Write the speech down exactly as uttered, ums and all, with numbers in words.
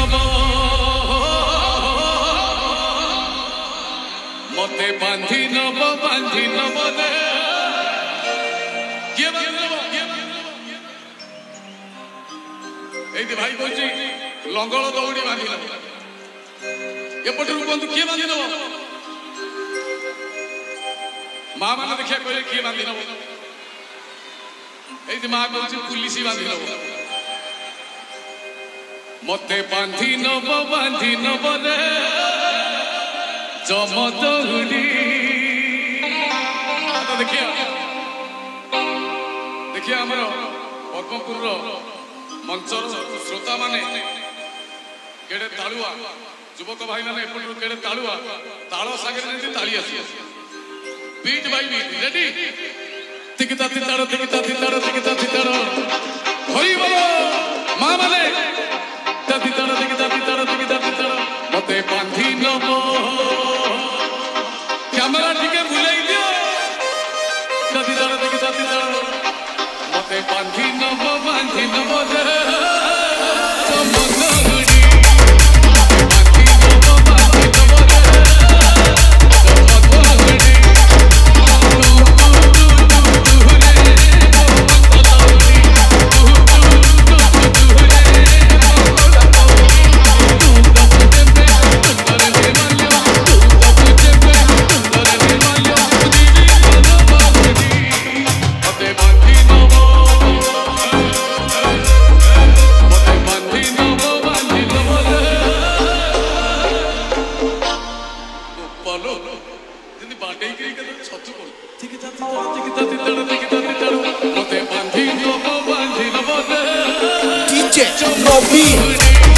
नब मते बांधी नब बांधी नब रे किए बांधी नब एई भाई कहछि लंगल दौड़ी बांधी नब एपटू कहतु किए बांधी नब माँ मैंने देखिए कहले किए बांधी नब एई माँ कहछि पुलिस बांधी नब मते बांधी नब बांधी नब रे जमदौड़ी देखिए देखिए आमर पद्मपुर मंचर श्रोता माने केड़े तालुआ युवक भाई माने एपटू केड़े तालुआ ताल सागर ताली आसी बीट बाई बीट रेडी तिकिता तिताड़ तिकिता तिताड़ तिकिता तिताड़ हरि बोलो मां माने तिताड़ तिकिता तिताड़ तिकिता तिताड़ मते बांधी नब कैमरा टिके बुलाई दियो तिताड़ तिकिता तिताड़ मते बांधी नब बांधी नब रे जमदौड़ी बांधी नब बांधी नब रे जमदौड़ी D J Robbie